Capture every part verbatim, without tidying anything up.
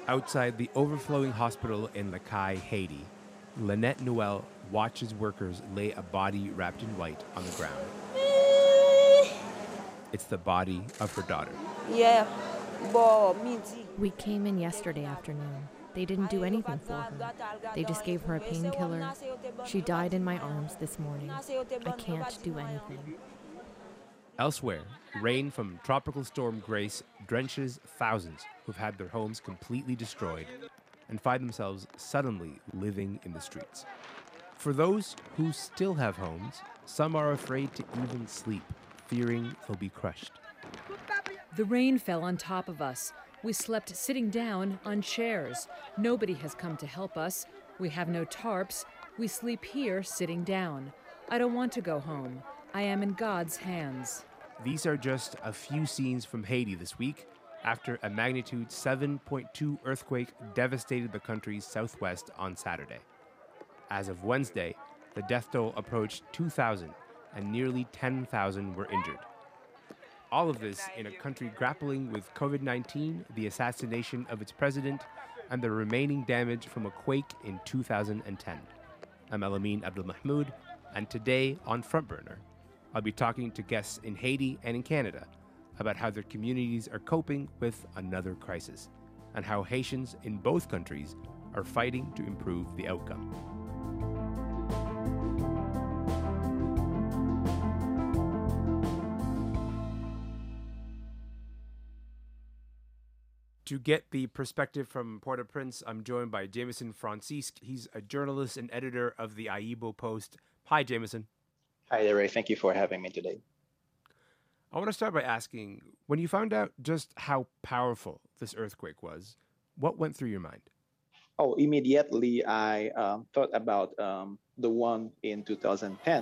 Outside the overflowing hospital in Les Cayes, Haiti, Lynette Noel watches workers lay a body wrapped in white on the ground. It's the body of her daughter. Yeah. We came in yesterday afternoon. They didn't do anything for her. They just gave her a painkiller. She died in my arms this morning. I can't do anything. Elsewhere, rain from Tropical Storm Grace drenches thousands who've had their homes completely destroyed and find themselves suddenly living in the streets. For those who still have homes, some are afraid to even sleep, fearing they'll be crushed. The rain fell on top of us. We slept sitting down on chairs. Nobody has come to help us. We have no tarps. We sleep here sitting down. I don't want to go home. I am in God's hands. These are just a few scenes from Haiti this week after a magnitude seven point two earthquake devastated the country's southwest on Saturday. As of Wednesday, the death toll approached two thousand and nearly ten thousand were injured. All of this in a country grappling with covid nineteen, the assassination of its president, and the remaining damage from a quake in two thousand ten. I'm Elamin Abdelmahmoud, and today on Front Burner, I'll be talking to guests in Haiti and in Canada about how their communities are coping with another crisis, and how Haitians in both countries are fighting to improve the outcome. To get the perspective from Port-au-Prince, I'm joined by Jameson Francisque. He's a journalist and editor of the Aibo Post. Hi, Jameson. Hi there, Ray. Thank you for having me today. I want to start by asking, when you found out just how powerful this earthquake was, what went through your mind? Oh, immediately I um, thought about um, the one in two thousand ten.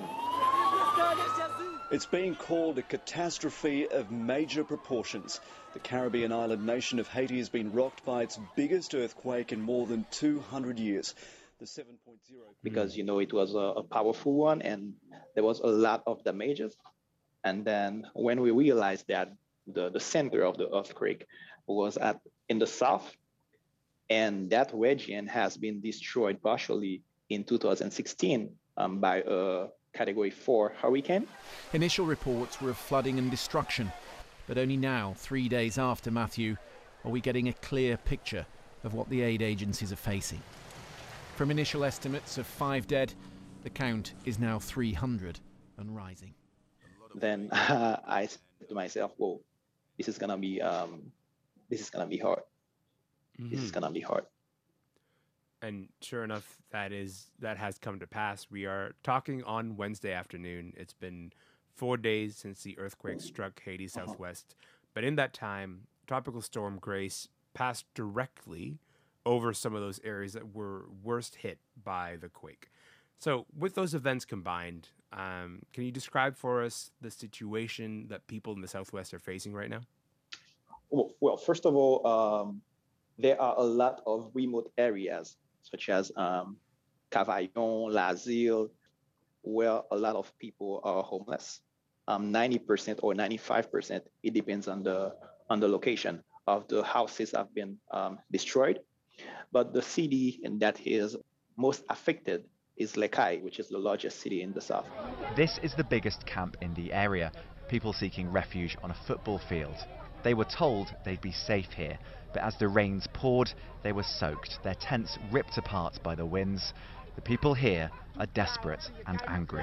It's being called a catastrophe of major proportions. The Caribbean island nation of Haiti has been rocked by its biggest earthquake in more than two hundred years. The seven point oh... Because, you know, it was a, a powerful one and there was a lot of damages. And then when we realized that the, the center of the earthquake was at in the south, and that region has been destroyed partially in two thousand sixteen um, by a Category four hurricane. Initial reports were of flooding and destruction, but only now, three days after Matthew, are we getting a clear picture of what the aid agencies are facing. From initial estimates of five dead, the count is now three hundred and rising. Then uh, I said to myself, "Whoa, this is gonna be um, this is gonna be hard. Mm-hmm. This is gonna be hard." And sure enough, that is that has come to pass. We are talking on Wednesday afternoon. It's been four days since the earthquake struck Haiti southwest. But in that time, Tropical Storm Grace passed directly over some of those areas that were worst hit by the quake. So with those events combined, um, can you describe for us the situation that people in the southwest are facing right now? Well, well first of all, um, there are a lot of remote areas, such as um, Cavaillon, L'Asile, where a lot of people are homeless. Um, ninety percent or ninety-five percent, it depends on the on the location of the houses have been um, destroyed. But the city that is most affected is Les Cayes, which is the largest city in the south. This is the biggest camp in the area, people seeking refuge on a football field. They were told they'd be safe here, but as the rains poured, they were soaked, their tents ripped apart by the winds. The people here are desperate and angry.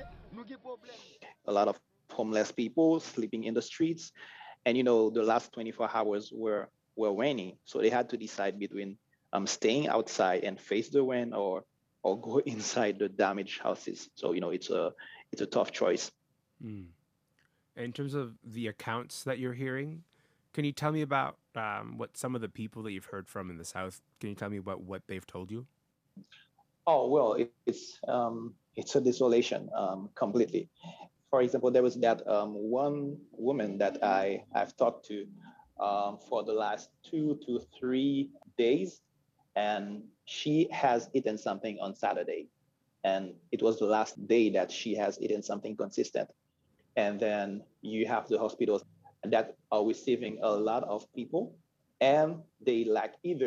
A lot of homeless people sleeping in the streets, and you know, the last twenty-four hours were, were raining, so they had to decide between um, staying outside and face the rain or or go inside the damaged houses. So, you know, it's a it's a tough choice. Mm. In terms of the accounts that you're hearing, can you tell me about um, what some of the people that you've heard from in the South, can you tell me about what they've told you? Oh, well, it, it's um, it's a desolation um, completely. For example, there was that um, one woman that I, I've talked to um, for the last two to three days, and she has eaten something on Saturday. And it was the last day that she has eaten something consistent. And then you have the hospitals that are receiving a lot of people, and they lack either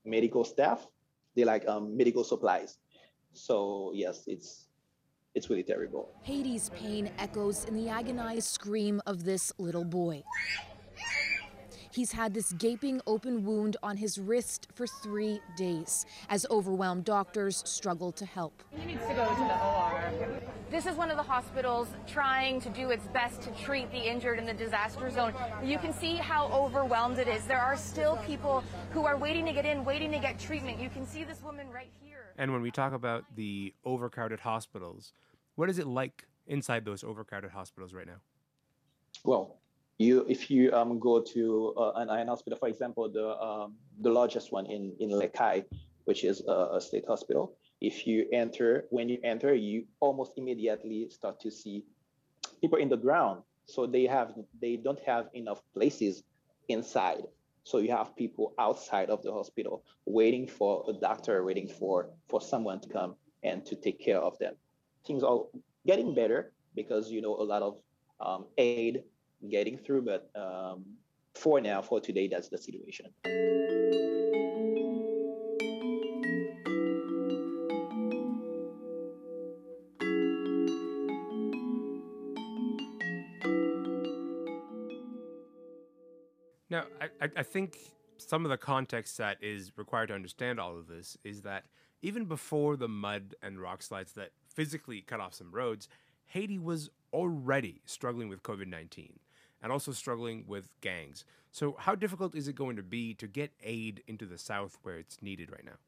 medical staff. They like um, medical supplies. So yes, it's it's really terrible. Haiti's pain echoes in the agonized scream of this little boy. He's had this gaping open wound on his wrist for three days as overwhelmed doctors struggle to help. He needs to go to the O R. This is one of the hospitals trying to do its best to treat the injured in the disaster zone. You can see how overwhelmed it is. There are still people who are waiting to get in, waiting to get treatment. You can see this woman right here. And when we talk about the overcrowded hospitals, what is it like inside those overcrowded hospitals right now? Well, you if you um, go to uh, an iron hospital, for example, the um, the largest one in in Lekai, which is a, a state hospital. If you enter, when you enter, you almost immediately start to see people in the ground. So they have they don't have enough places inside. So you have people outside of the hospital waiting for a doctor, waiting for, for someone to come and to take care of them. Things are getting better because, you know, a lot of um, aid getting through, but um, for now, for today, that's the situation. Now, I, I think some of the context that is required to understand all of this is that even before the mud and rock slides that physically cut off some roads, Haiti was already struggling with COVID nineteen and also struggling with gangs. So how difficult is it going to be to get aid into the South where it's needed right now?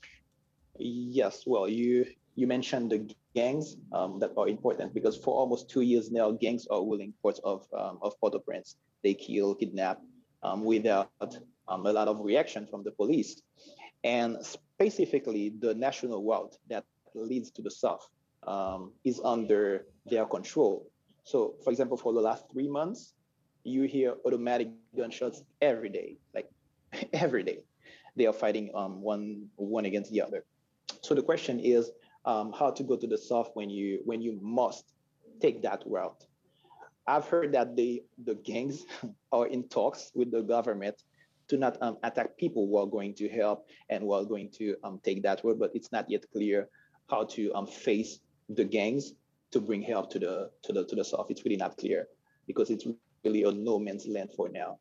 Yes, well, you you mentioned the gangs um, that are important because for almost two years now, gangs are ruling parts of um, of Port-au-Prince. They kill, kidnap, um, without um, a lot of reaction from the police. And specifically, the national route that leads to the south um, is under their control. So, for example, for the last three months, you hear automatic gunshots every day, like every day. They are fighting um, one one against the other. So the question is um, how to go to the south when you when you must take that route. I've heard that the the gangs are in talks with the government to not um, attack people who are going to help and who are going to um, take that road, but it's not yet clear how to um, face the gangs to bring help to the to the to the south. It's really not clear because it's really a no man's land for now.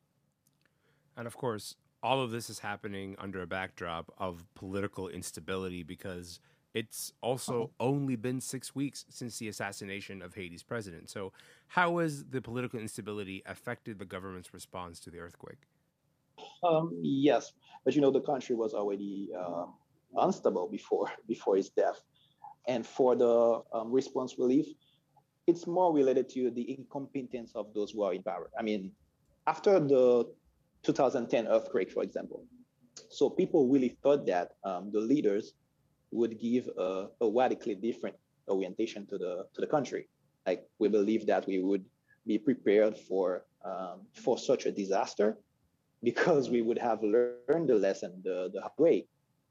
And of course, all of this is happening under a backdrop of political instability because it's also oh. only been six weeks since the assassination of Haiti's president. So how has the political instability affected the government's response to the earthquake? Um, yes, but you know, the country was already uh, unstable before before his death. And for the um, response relief, it's more related to the incompetence of those who are in power. I mean, after the two thousand ten earthquake, for example, so people really thought that um, the leaders would give a, a radically different orientation to the to the country. Like we believe that we would be prepared for um, for such a disaster because we would have learned the lesson the, the hard way.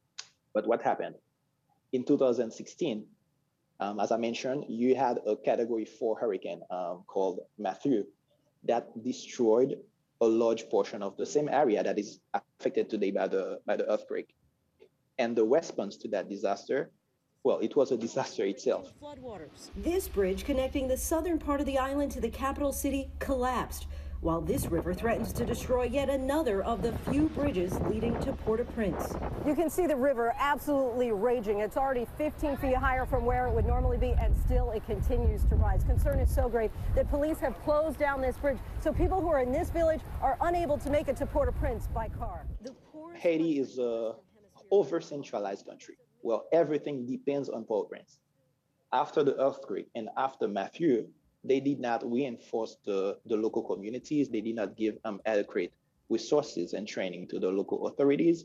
But what happened? In two thousand sixteen, um, as I mentioned, you had a category four hurricane um, called Matthew that destroyed a large portion of the same area that is affected today by the by the earthquake. And the response to that disaster, well, it was a disaster itself. Floodwaters. This bridge connecting the southern part of the island to the capital city collapsed, while this river threatens to destroy yet another of the few bridges leading to Port-au-Prince. You can see the river absolutely raging. It's already fifteen feet higher from where it would normally be, and still it continues to rise. Concern is so great that police have closed down this bridge, so people who are in this village are unable to make it to Port-au-Prince by car. Haiti is a over-centralized country. Well, everything depends on Port-au-Prince. After the earthquake and after Matthew, they did not reinforce the, the local communities. They did not give um, adequate resources and training to the local authorities.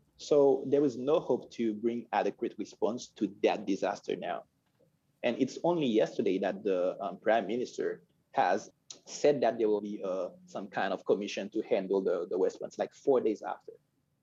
So there is no hope to bring adequate response to that disaster now. And it's only yesterday that the um, Prime Minister has said that there will be uh, some kind of commission to handle the, the response, like four days after.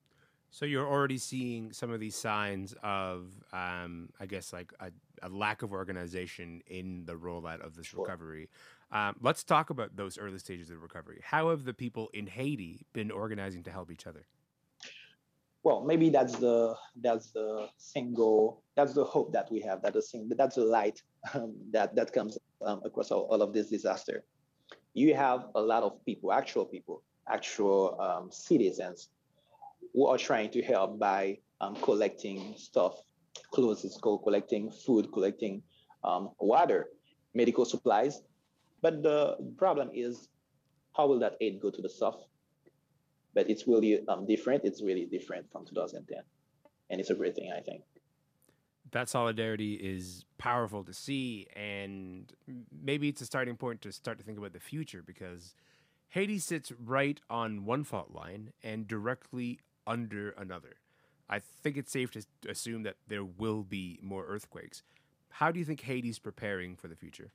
So you're already seeing some of these signs of, um, I guess, like a, a lack of organization in the rollout of this sure. recovery. Um, let's talk about those early stages of recovery. How have the people in Haiti been organizing to help each other? well, maybe that's the that's the single that's the hope that we have. That the sing, that's the light um, that that comes um, across all, all of this disaster. You have a lot of people, actual people, actual um, citizens who are trying to help by um, collecting stuff, clothes, is called collecting food, collecting um, water, medical supplies. But the problem is, how will that aid go to the south? But it's really um, different. It's really different from two thousand ten. And it's a great thing, I think. That solidarity is powerful to see, and maybe it's a starting point to start to think about the future, because Haiti sits right on one fault line and directly under another. I think it's safe to assume that there will be more earthquakes. How do you think Haiti's preparing for the future?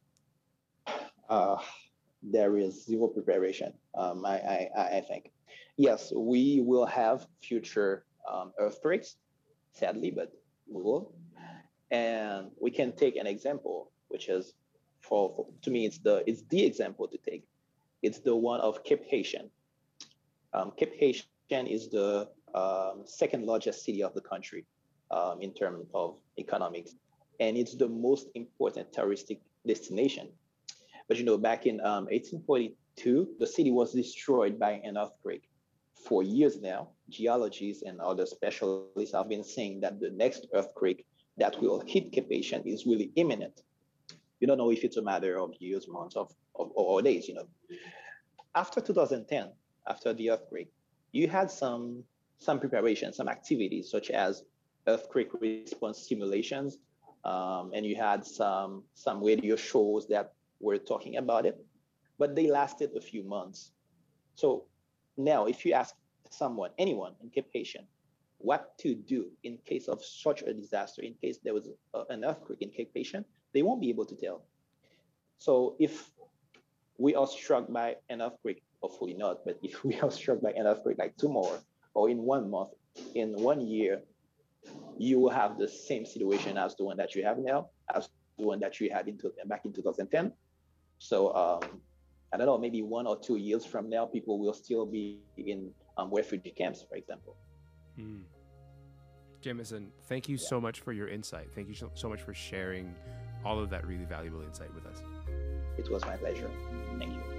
Uh, there is zero preparation, um, I, I, I think. Yes, we will have future um, earthquakes, sadly, but we will. And we can take an example, which is, for, for to me, it's the it's the example to take. It's the one of Cape Haitian. Um, Cape Haitian is the um, second largest city of the country um, in terms of economics, and it's the most important touristic destination. But you know, back in um, eighteen forty-two, the city was destroyed by an earthquake. For years now, geologists and other specialists have been saying that the next earthquake that will hit Cape Haitian is really imminent. You don't know if it's a matter of years, months, of, of or days. You know, after two thousand ten, after the earthquake, you had some some preparation, some activities such as earthquake response simulations, um, and you had some some radio shows that were talking about it, but they lasted a few months. So now, if you ask someone, anyone in Cape Haitian, what to do in case of such a disaster, in case there was a, an earthquake in Cape Haitian, they won't be able to tell. So if we are struck by an earthquake, hopefully not, but if we are struck by an earthquake like tomorrow or in one month, in one year, you will have the same situation as the one that you have now, as the one that you had in, back in two thousand ten. So um, I don't know, maybe one or two years from now, people will still be in um, refugee camps, for example. Mm. Jameson, thank you yeah. so much for your insight. Thank you so, so much for sharing all of that really valuable insight with us. It was my pleasure. Thank you.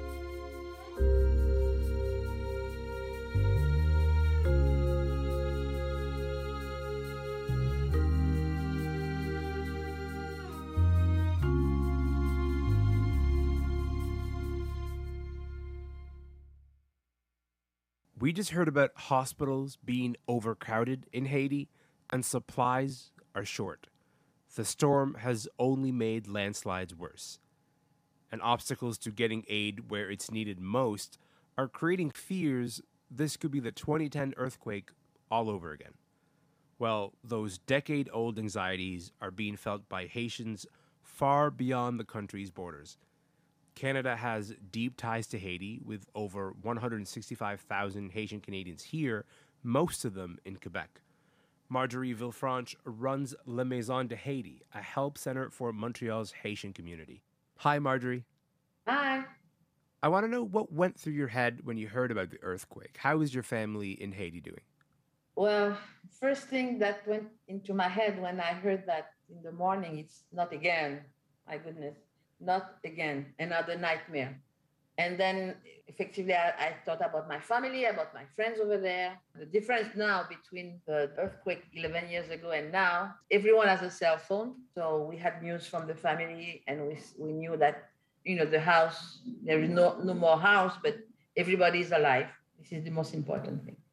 We just heard about hospitals being overcrowded in Haiti, and supplies are short. The storm has only made landslides worse. And obstacles to getting aid where it's needed most are creating fears this could be the twenty ten earthquake all over again. Well, those decade-old anxieties are being felt by Haitians far beyond the country's borders. Canada has deep ties to Haiti, with over one hundred sixty-five thousand Haitian Canadians here, most of them in Quebec. Marjorie Villefranche runs La Maison de Haiti, a help center for Montreal's Haitian community. Hi, Marjorie. Hi. I want to know what went through your head when you heard about the earthquake. How is your family in Haiti doing? Well, first thing that went into my head when I heard that in the morning, it's not again, my goodness. Not again, another nightmare. And then effectively, I, I thought about my family, about my friends over there. The difference now between the earthquake eleven years ago and now, everyone has a cell phone. So we had news from the family, and we we knew that, you know, the house, there is no, no more house, but everybody is alive. This is the most important thing.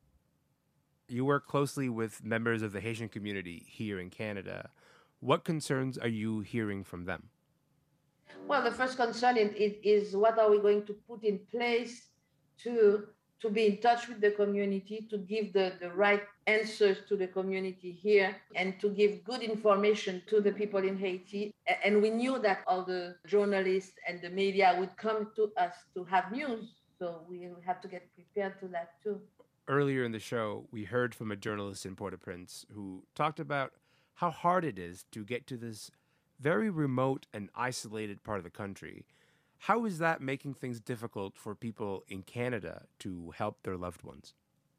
You work closely with members of the Haitian community here in Canada. What concerns are you hearing from them? Well, the first concern is, is what are we going to put in place to, to be in touch with the community, to give the, the right answers to the community here, and to give good information to the people in Haiti. And we knew that all the journalists and the media would come to us to have news. So we have to get prepared to that too. Earlier in the show, we heard from a journalist in Port-au-Prince who talked about how hard it is to get to this very remote and isolated part of the country. How is that making things difficult for people in Canada to help their loved ones?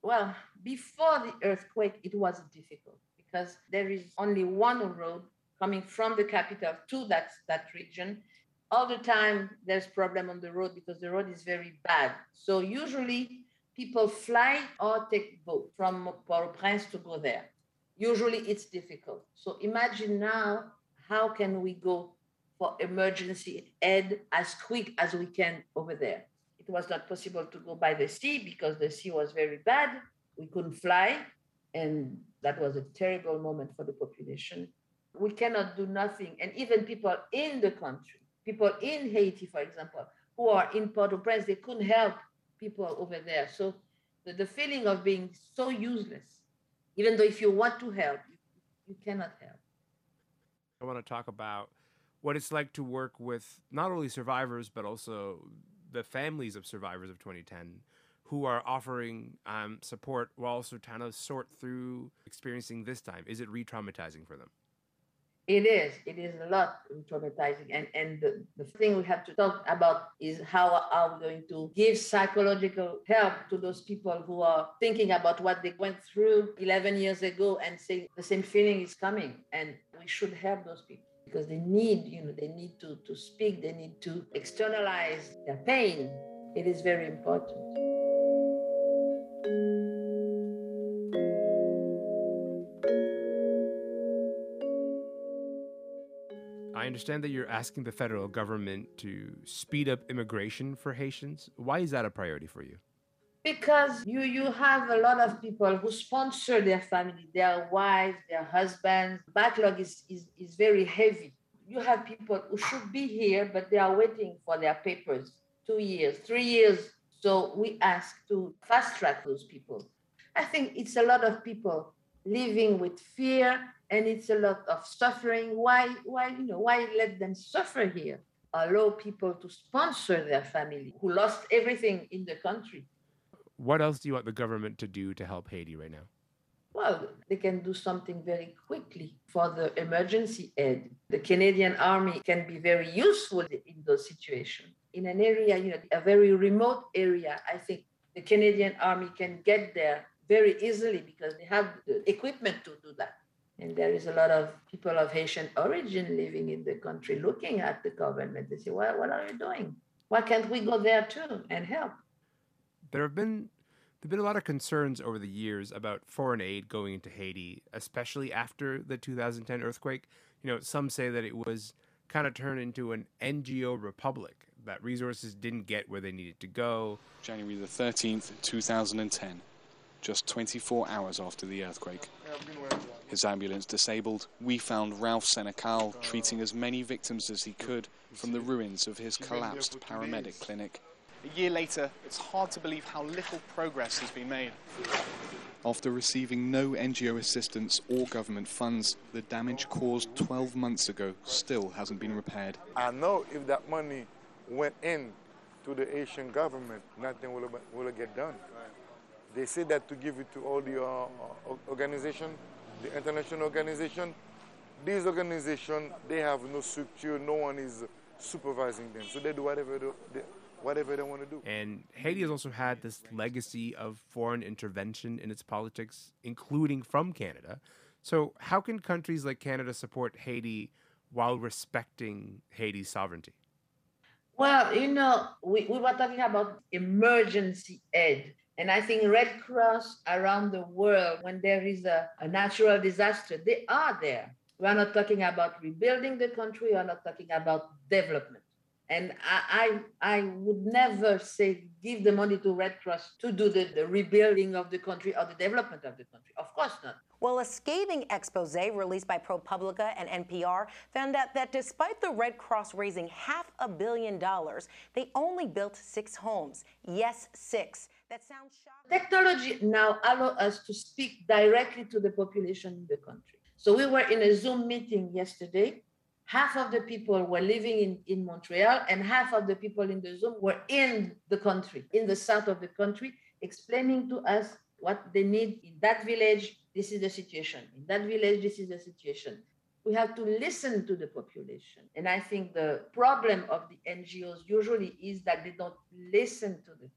Well, before the earthquake, it was difficult because there is only one road coming from the capital to that, that region. All the time, there's problem on the road because the road is very bad. So usually people fly or take boat from Port-au-Prince to go there. Usually it's difficult. So imagine now, how can we go for emergency aid as quick as we can over there? It was not possible to go by the sea because the sea was very bad. We couldn't fly. And that was a terrible moment for the population. We cannot do nothing. And even people in the country, people in Haiti, for example, who are in Port-au-Prince, they couldn't help people over there. So the, the feeling of being so useless, even though if you want to help, you, you cannot help. I want to talk about what it's like to work with not only survivors, but also the families of survivors of twenty ten who are offering um, support while also trying to sort through experiencing this time. Is it re-traumatizing for them? It is. It is a lot traumatizing. And, and the, the thing we have to talk about is how are we going to give psychological help to those people who are thinking about what they went through eleven years ago and saying the same feeling is coming. And we should help those people because they need, you know, they need to, to speak, they need to externalize their pain. It is very important. I understand that you're asking the federal government to speed up immigration for Haitians. Why is that a priority for you? Because you, you have a lot of people who sponsor their family, their wives, their husbands. Backlog is, is, is very heavy. You have people who should be here, but they are waiting for their papers, two years, three years. So we ask to fast track those people. I think it's a lot of people living with fear, and it's a lot of suffering. Why, why, you know, why let them suffer here? Allow people to sponsor their family who lost everything in the country. What else do you want the government to do to help Haiti right now? Well, they can do something very quickly for the emergency aid. The Canadian Army can be very useful in those situations. In an area, you know, a very remote area, I think the Canadian Army can get there very easily because they have the equipment to do that. And there is a lot of people of Haitian origin living in the country looking at the government. They say, well, what are you doing? Why can't we go there too and help? There have been there have been a lot of concerns over the years about foreign aid going into Haiti, especially after the two thousand ten earthquake. You know, some say that it was kind of turned into an N G O republic, that resources didn't get where they needed to go. January the thirteenth, two thousand ten, just twenty-four hours after the earthquake. His ambulance disabled, we found Ralph Senecal treating as many victims as he could from the ruins of his collapsed paramedic clinic. A year later, it's hard to believe how little progress has been made. After receiving no N G O assistance or government funds, the damage caused twelve months ago still hasn't been repaired. I know if that money went in to the Haitian government, nothing will, will get done. They say that to give it to all the uh, organizations, the international organization. These organizations, they have no structure, no one is supervising them. So they do whatever they, whatever they want to do. And Haiti has also had this legacy of foreign intervention in its politics, including from Canada. So how can countries like Canada support Haiti while respecting Haiti's sovereignty? Well, you know, we, we were talking about emergency aid. And I think Red Cross around the world, when there is a, a natural disaster, they are there. We are not talking about rebuilding the country. We are not talking about development. And I, I, I would never say give the money to Red Cross to do the, the rebuilding of the country or the development of the country. Of course not. Well, a scathing expose released by ProPublica and N P R found out that despite the Red Cross raising half a billion dollars, they only built six homes. Yes, six. That sounds shocking. Technology now allows us to speak directly to the population in the country. So we were in a Zoom meeting yesterday. Half of the people were living in, in Montreal and half of the people in the Zoom were in the country, in the south of the country, explaining to us what they need in that village. This is the situation. In that village, this is the situation. We have to listen to the population. And I think the problem of the N G Os usually is that they don't listen to the people.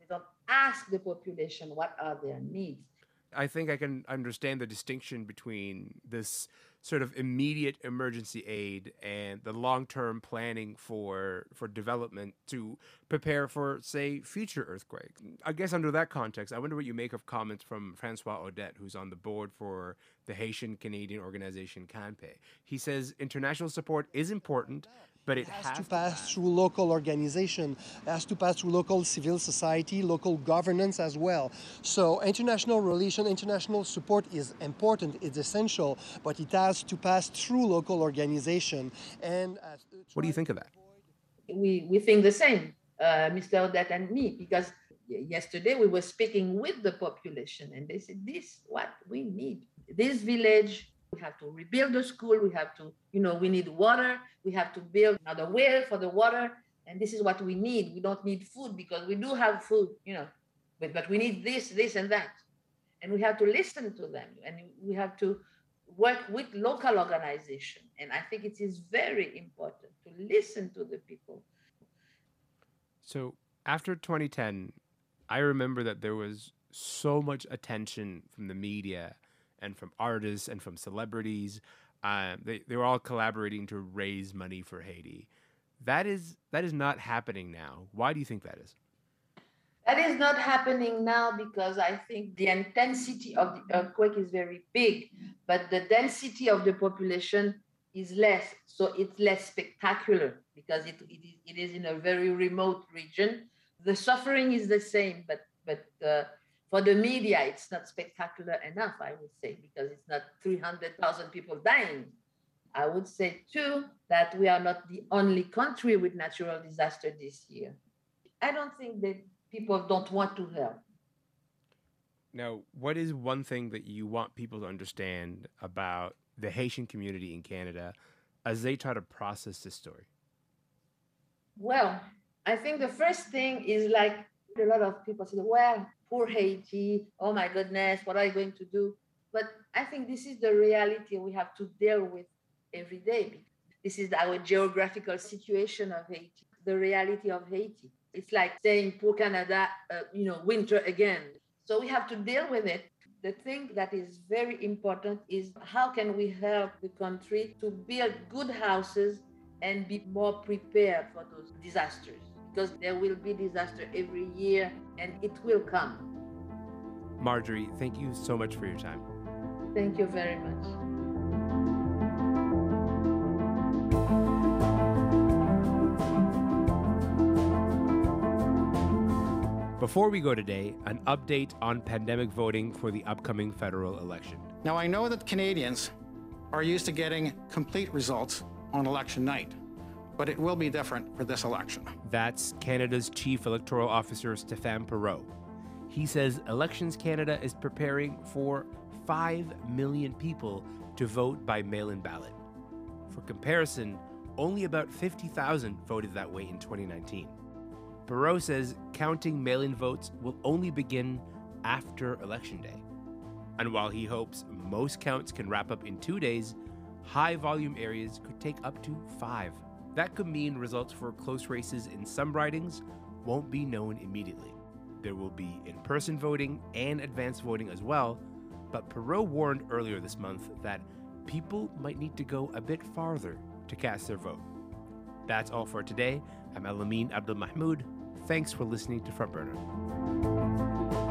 don't ask the population what are their needs. I think I can understand the distinction between this sort of immediate emergency aid and the long-term planning for for development to prepare for, say, future earthquakes. I guess under that context, I wonder what you make of comments from Francois Audette, who's on the board for the Haitian-Canadian organization CANPE. He says international support is important, but it, it has, has to, to pass, pass through local organization, has to pass through local civil society, local governance as well. So international relation, international support is important, it's essential, but it has to pass through local organization. And uh, what do you think of that? We we think the same, uh, Mister Audette and me, because yesterday we were speaking with the population, and they said, "This is what we need. This village." We have to rebuild the school. We have to, you know, we need water. We have to build another well for the water. And this is what we need. We don't need food because we do have food, you know, but, but we need this, this, and that. And we have to listen to them. And we have to work with local organization. And I think it is very important to listen to the people. So after twenty ten, I remember that there was so much attention from the media and from artists and from celebrities. Um, they, they were all collaborating to raise money for Haiti. That is that is not happening now. Why do you think that is? That is not happening now because I think the intensity of the earthquake is very big, but the density of the population is less. So it's less spectacular because it, it, is, it is in a very remote region. The suffering is the same, but, but uh, for the media, it's not spectacular enough, I would say, because it's not three hundred thousand people dying. I would say, too, that we are not the only country with natural disaster this year. I don't think that people don't want to help. Now, what is one thing that you want people to understand about the Haitian community in Canada as they try to process this story? Well, I think the first thing is like a lot of people say, well, poor Haiti, oh my goodness, what are you going to do? But I think this is the reality we have to deal with every day. This is our geographical situation of Haiti, the reality of Haiti. It's like saying poor Canada, uh, you know, winter again. So we have to deal with it. The thing that is very important is how can we help the country to build good houses and be more prepared for those disasters? Because there will be disaster every year and it will come. Marjorie, thank you so much for your time. Thank you very much. Before we go today, an update on pandemic voting for the upcoming federal election. Now, I know that Canadians are used to getting complete results on election night, but it will be different for this election. That's Canada's Chief Electoral Officer, Stéphane Perreault. He says Elections Canada is preparing for five million people to vote by mail-in ballot. For comparison, only about fifty thousand voted that way in twenty nineteen. Perreault says counting mail-in votes will only begin after Election Day. And while he hopes most counts can wrap up in two days, high-volume areas could take up to five. That could mean results for close races in some ridings won't be known immediately. There will be in-person voting and advanced voting as well, but Perreault warned earlier this month that people might need to go a bit farther to cast their vote. That's all for today. I'm Elamine Abdelmahmoud. Thanks for listening to Front Burner.